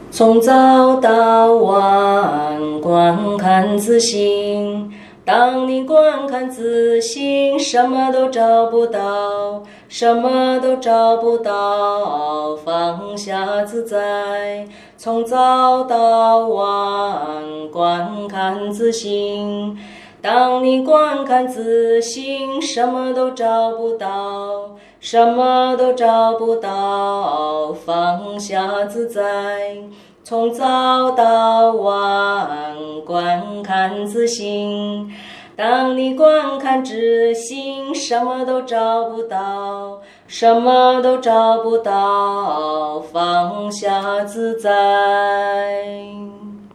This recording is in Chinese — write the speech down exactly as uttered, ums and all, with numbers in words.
从早到晚，观看自性。当你观看自性，什么都找不到，什么都找不到，放下自在。从早到晚，观看自性。当你观看自性，什么都找不到，什么都找不到，放下自在。从早到晚，观看自性。当你观看自性，什么都找不到，什么都找不到，放下自在。